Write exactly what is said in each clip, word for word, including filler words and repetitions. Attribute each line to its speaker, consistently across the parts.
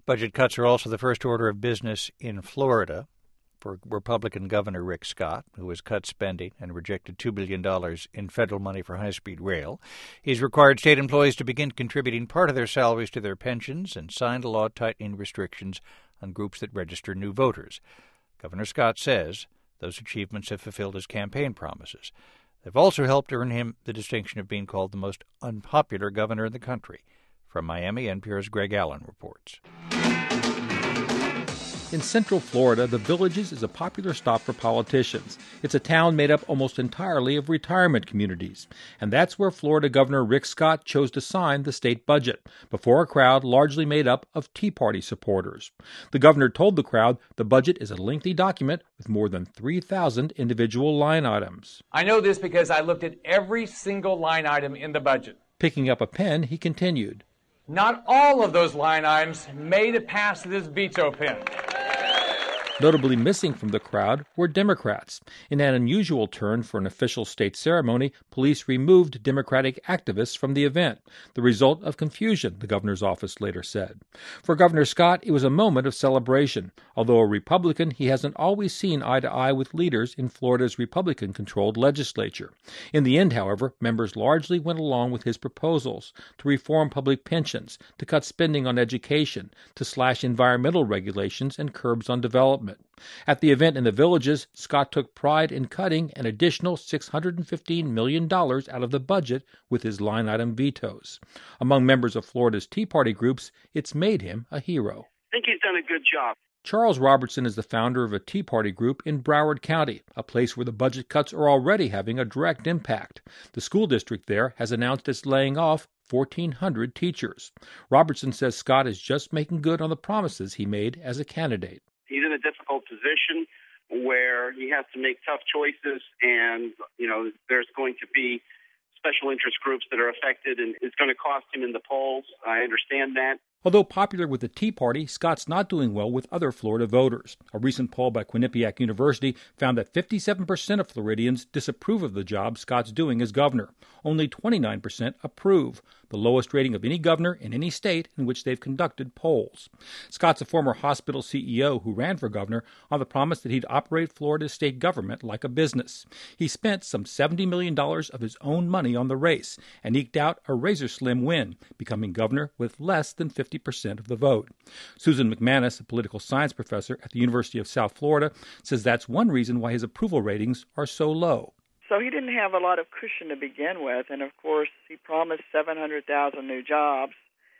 Speaker 1: Budget cuts are also the first order of business in Florida for Republican Governor Rick Scott, who has cut spending and rejected two billion dollars in federal money for high-speed rail. He's required state employees to begin contributing part of their salaries to their pensions and signed a law tightening restrictions on groups that register new voters. Governor Scott says those achievements have fulfilled his campaign promises. They've also helped earn him the distinction of being called the most unpopular governor in the country. From Miami, N P R's Greg Allen reports.
Speaker 2: In Central Florida, The Villages is a popular stop for politicians. It's a town made up almost entirely of retirement communities. And that's where Florida Governor Rick Scott chose to sign the state budget, before a crowd largely made up of Tea Party supporters. The governor told the crowd the budget is a lengthy document with more than three thousand individual line items.
Speaker 3: I know this because I looked at every single line item in the budget.
Speaker 2: Picking up a pen, he continued.
Speaker 3: Not all of those line items made it past this veto pen.
Speaker 2: Notably missing from the crowd were Democrats. In an unusual turn for an official state ceremony, police removed Democratic activists from the event, the result of confusion, the governor's office later said. For Governor Scott, it was a moment of celebration. Although a Republican, he hasn't always seen eye to eye with leaders in Florida's Republican-controlled legislature. In the end, however, members largely went along with his proposals to reform public pensions, to cut spending on education, to slash environmental regulations and curbs on development. At the event in the Villages, Scott took pride in cutting an additional six hundred fifteen million dollars out of the budget with his line-item vetoes. Among members of Florida's Tea Party groups, it's made him a hero.
Speaker 4: I think he's done a good job.
Speaker 2: Charles Robertson is the founder of a Tea Party group in Broward County, a place where the budget cuts are already having a direct impact. The school district there has announced it's laying off fourteen hundred teachers. Robertson says Scott is just making good on the promises he made as a candidate.
Speaker 4: He's in a difficult position where he has to make tough choices, and, you know, there's going to be special interest groups that are affected, and it's going to cost him in the polls. I understand that.
Speaker 2: Although popular with the Tea Party, Scott's not doing well with other Florida voters. A recent poll by Quinnipiac University found that fifty-seven percent of Floridians disapprove of the job Scott's doing as governor. Only twenty-nine percent approve, the lowest rating of any governor in any state in which they've conducted polls. Scott's a former hospital C E O who ran for governor on the promise that he'd operate Florida's state government like a business. He spent some seventy million dollars of his own money on the race and eked out a razor-slim win, becoming governor with less than fifty percent of the vote. Susan McManus, a political science professor at the University of South Florida, says that's one reason why his approval ratings are so low.
Speaker 5: So he didn't have a lot of cushion to begin with, and of course he promised seven hundred thousand new jobs,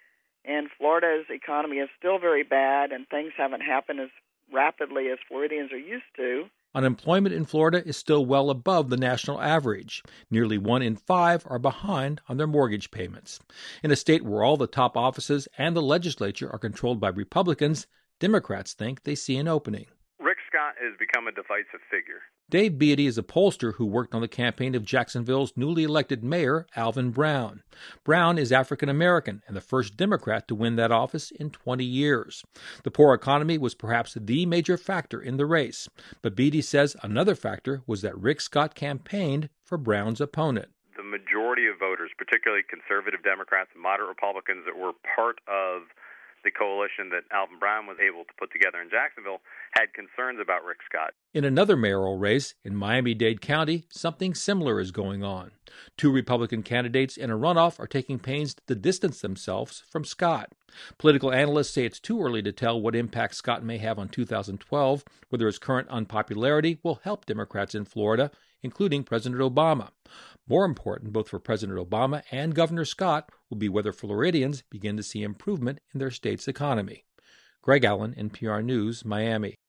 Speaker 5: and Florida's economy is still very bad, and things haven't happened as rapidly as Floridians are used to.
Speaker 2: Unemployment in Florida is still well above the national average. Nearly one in five are behind on their mortgage payments. In a state where all the top offices and the legislature are controlled by Republicans, Democrats think they see an opening.
Speaker 6: Rick Scott has become a divisive figure.
Speaker 2: Dave Beatty is a pollster who worked on the campaign of Jacksonville's newly elected mayor, Alvin Brown. Brown is African American and the first Democrat to win that office in twenty years. The poor economy was perhaps the major factor in the race, but Beatty says another factor was that Rick Scott campaigned for Brown's opponent.
Speaker 6: The majority of voters, particularly conservative Democrats and moderate Republicans that were part of the coalition that Alvin Brown was able to put together in Jacksonville, had concerns about Rick Scott.
Speaker 2: In another mayoral race in Miami-Dade County, something similar is going on. Two Republican candidates in a runoff are taking pains to distance themselves from Scott. Political analysts say it's too early to tell what impact Scott may have on two thousand twelve, whether his current unpopularity will help Democrats in Florida, including President Obama. More important, both for President Obama and Governor Scott, will be whether Floridians begin to see improvement in their state's economy. Greg Allen, N P R News, Miami.